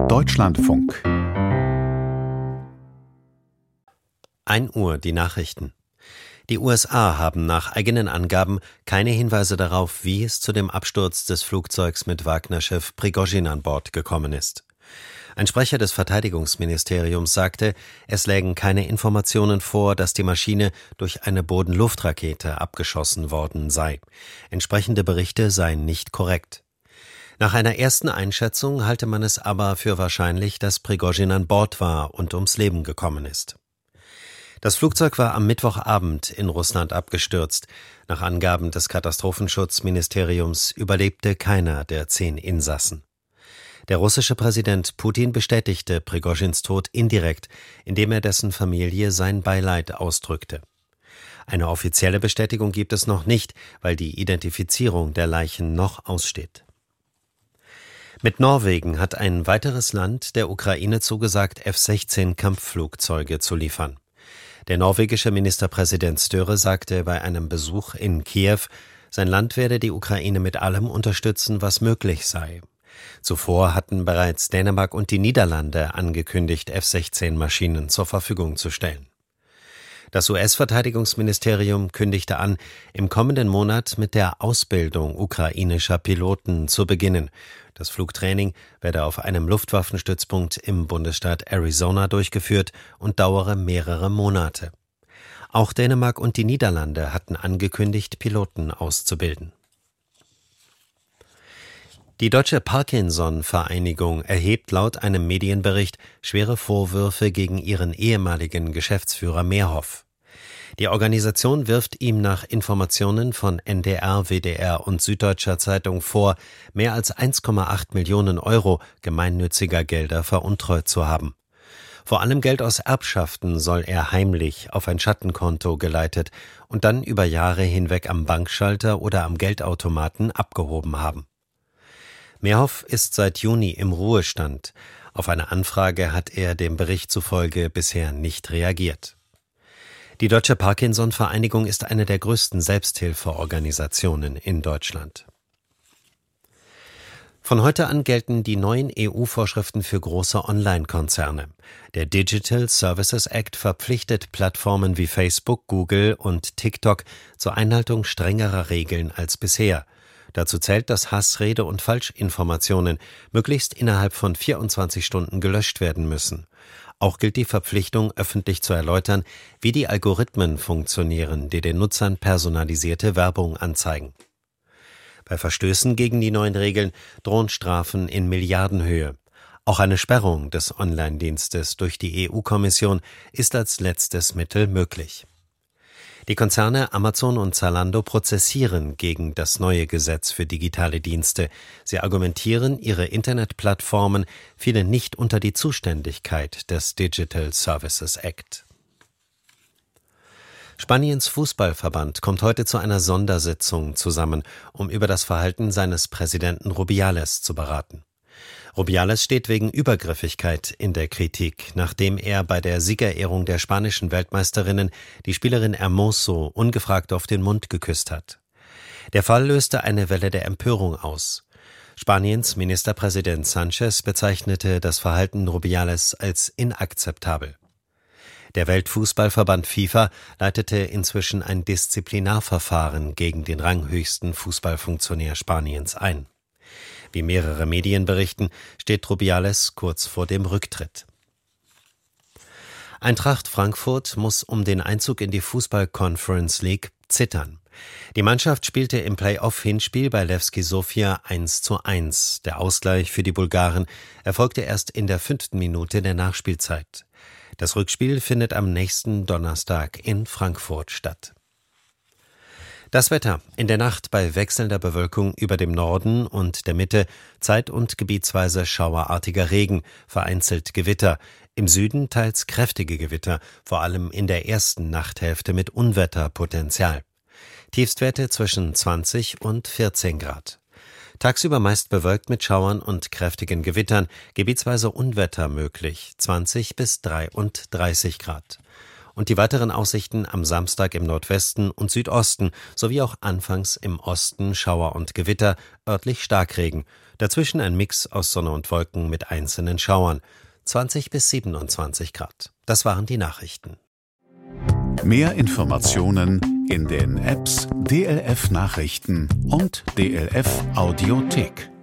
Deutschlandfunk. 1 Uhr, die Nachrichten. Die USA haben nach eigenen Angaben keine Hinweise darauf, wie es zu dem Absturz des Flugzeugs mit Wagner-Chef Prigozhin an Bord gekommen ist. Ein Sprecher des Verteidigungsministeriums sagte, es lägen keine Informationen vor, dass die Maschine durch eine Boden-Luft-Rakete abgeschossen worden sei. Entsprechende Berichte seien nicht korrekt. Nach einer ersten Einschätzung halte man es aber für wahrscheinlich, dass Prigozhin an Bord war und ums Leben gekommen ist. Das Flugzeug war am Mittwochabend in Russland abgestürzt. Nach Angaben des Katastrophenschutzministeriums überlebte keiner der 10 Insassen. Der russische Präsident Putin bestätigte Prigozhins Tod indirekt, indem er dessen Familie sein Beileid ausdrückte. Eine offizielle Bestätigung gibt es noch nicht, weil die Identifizierung der Leichen noch aussteht. Mit Norwegen hat ein weiteres Land der Ukraine zugesagt, F-16 Kampfflugzeuge zu liefern. Der norwegische Ministerpräsident Støre sagte bei einem Besuch in Kiew, sein Land werde die Ukraine mit allem unterstützen, was möglich sei. Zuvor hatten bereits Dänemark und die Niederlande angekündigt, F-16-Maschinen zur Verfügung zu stellen. Das US-Verteidigungsministerium kündigte an, im kommenden Monat mit der Ausbildung ukrainischer Piloten zu beginnen. Das Flugtraining werde auf einem Luftwaffenstützpunkt im Bundesstaat Arizona durchgeführt und dauere mehrere Monate. Auch Dänemark und die Niederlande hatten angekündigt, Piloten auszubilden. Die Deutsche Parkinson-Vereinigung erhebt laut einem Medienbericht schwere Vorwürfe gegen ihren ehemaligen Geschäftsführer Mehrhoff. Die Organisation wirft ihm nach Informationen von NDR, WDR und Süddeutscher Zeitung vor, mehr als 1,8 Millionen Euro gemeinnütziger Gelder veruntreut zu haben. Vor allem Geld aus Erbschaften soll er heimlich auf ein Schattenkonto geleitet und dann über Jahre hinweg am Bankschalter oder am Geldautomaten abgehoben haben. Mehrhoff ist seit Juni im Ruhestand. Auf eine Anfrage hat er dem Bericht zufolge bisher nicht reagiert. Die Deutsche Parkinson-Vereinigung ist eine der größten Selbsthilfeorganisationen in Deutschland. Von heute an gelten die neuen EU-Vorschriften für große Online-Konzerne. Der Digital Services Act verpflichtet Plattformen wie Facebook, Google und TikTok zur Einhaltung strengerer Regeln als bisher. Dazu zählt, dass Hassrede und Falschinformationen möglichst innerhalb von 24 Stunden gelöscht werden müssen. Auch gilt die Verpflichtung, öffentlich zu erläutern, wie die Algorithmen funktionieren, die den Nutzern personalisierte Werbung anzeigen. Bei Verstößen gegen die neuen Regeln drohen Strafen in Milliardenhöhe. Auch eine Sperrung des Online-Dienstes durch die EU-Kommission ist als letztes Mittel möglich. Die Konzerne Amazon und Zalando prozessieren gegen das neue Gesetz für digitale Dienste. Sie argumentieren, ihre Internetplattformen fielen nicht unter die Zuständigkeit des Digital Services Act. Spaniens Fußballverband kommt heute zu einer Sondersitzung zusammen, um über das Verhalten seines Präsidenten Rubiales zu beraten. Rubiales steht wegen Übergriffigkeit in der Kritik, nachdem er bei der Siegerehrung der spanischen Weltmeisterinnen die Spielerin Hermoso ungefragt auf den Mund geküsst hat. Der Fall löste eine Welle der Empörung aus. Spaniens Ministerpräsident Sánchez bezeichnete das Verhalten Rubiales als inakzeptabel. Der Weltfußballverband FIFA leitete inzwischen ein Disziplinarverfahren gegen den ranghöchsten Fußballfunktionär Spaniens ein. Wie mehrere Medien berichten, steht Rubiales kurz vor dem Rücktritt. Eintracht Frankfurt muss um den Einzug in die Fußball-Conference League zittern. Die Mannschaft spielte im Play-off-Hinspiel bei Levski Sofia 1:1. Der Ausgleich für die Bulgaren erfolgte erst in der 5. Minute der Nachspielzeit. Das Rückspiel findet am nächsten Donnerstag in Frankfurt statt. Das Wetter: In der Nacht bei wechselnder Bewölkung über dem Norden und der Mitte zeit- und gebietsweise schauerartiger Regen, vereinzelt Gewitter. Im Süden teils kräftige Gewitter, vor allem in der ersten Nachthälfte mit Unwetterpotenzial. Tiefstwerte zwischen 20 und 14 Grad. Tagsüber meist bewölkt mit Schauern und kräftigen Gewittern, gebietsweise Unwetter möglich, 20 bis 33 Grad. Und die weiteren Aussichten am Samstag im Nordwesten und Südosten sowie auch anfangs im Osten Schauer und Gewitter, örtlich Starkregen. Dazwischen ein Mix aus Sonne und Wolken mit einzelnen Schauern. 20 bis 27 Grad. Das waren die Nachrichten. Mehr Informationen in den Apps DLF Nachrichten und DLF Audiothek.